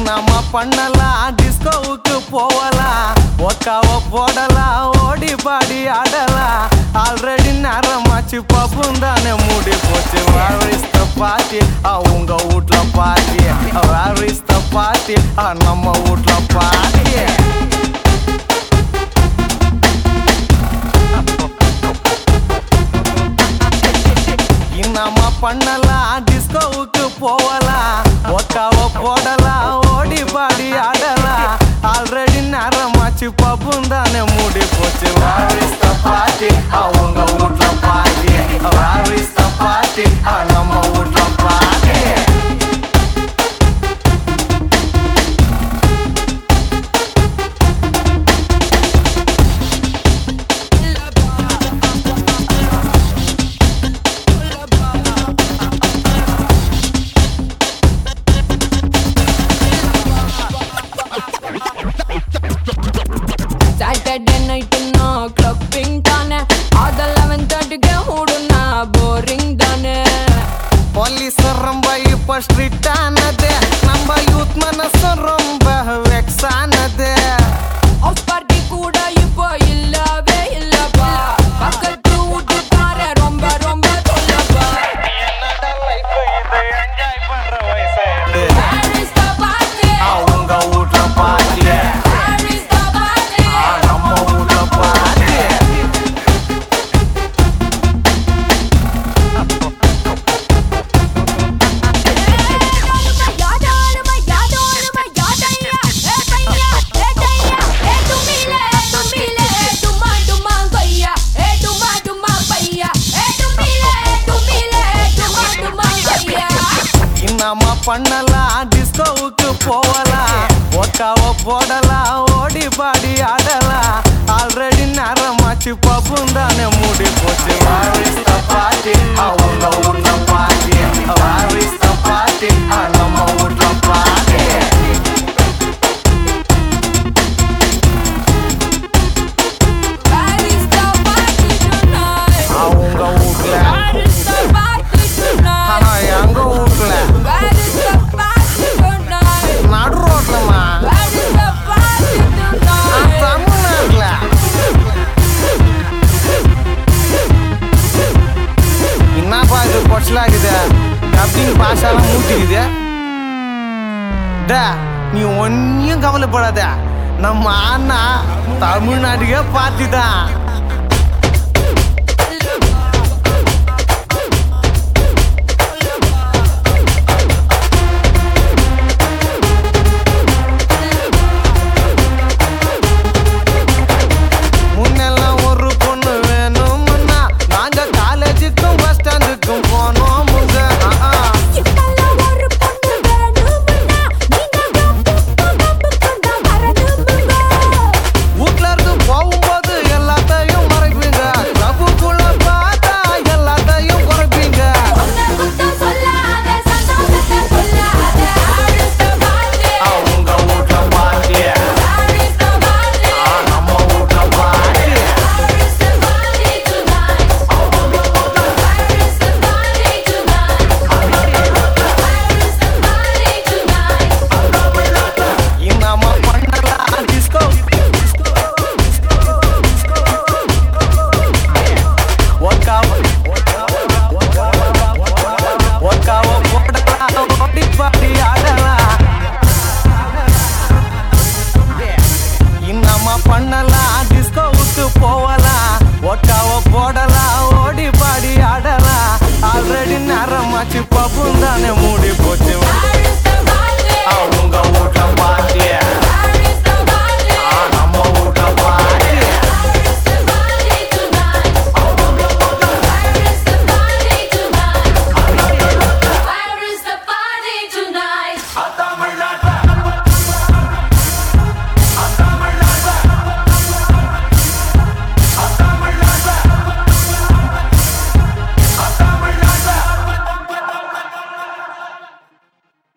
என்னமா பண்ணலாம் டிஸ்கோவுக்கு போகலாம் ஒக்காவ போடலாம் ஓடி பாடி ஆடலாம் ஆல்ரெடி நேரமாச்சு பப்பும் தானே மூடி போச்சு வேரிஸ்த பாட்டி உங்க வீட்ல பாட்டி வேரிஸ்த பாட்டி நம்ம வீட்ல பாட்டி என்னமா பண்ணலாம் டிஸ்கோவுக்கு போகலாம் ஒக்காவ போடலாம் ஓடி பாடி ஆடலாம் ஆல்ரெடி நேரமாச்சு பப்பும் தானே மூடி போச்சு வேரிஸ்த பாட்டி உங்க வீட்ல பாட்டி வேரிஸ்த பாட்டி நம்ம வீட்ல பாட்டி Saturday night na clubbing dane aad 11:30 ke huduna boring dane police romba ipa strict anade namba youth manasu romba vex anade house party kuda ipo illave illapa pakkattu udukare romba tollapa enada life idu enjoy pandra vayasa where is the party avanga wootla party where is the party நம்ம wootla party என்னமா பண்ணலாம் டிஸ்கோவுக்கு போகலாம் ஒக்காவ போடலாம் ஓடி பாடி ஆடலாம் already நேரமாச்சு பப்பும் தானே மூடி போச்சு வேரிஸ்த பாட்டி உங்க வீட்ல பாட்டி வேரிஸ்த பாட்டி நம்ம வீட்ல பாட்டி where is the party tonight அவங்க வீட்ல where is the party tonight எங்க வீட்ல where is the party tonight நடு ரோட்லமா where is the party tonight தமிழ்நாட்டுல என்னப்பா இது கொச்சலாக்குது டப்பிங் பாஷாலாம் மூட்டிக்குது நீ ஒன்னும் கவலைப்படாத நம்ம அண்ணா தமிழ்நாட்டுக்கே பார்த்துதான்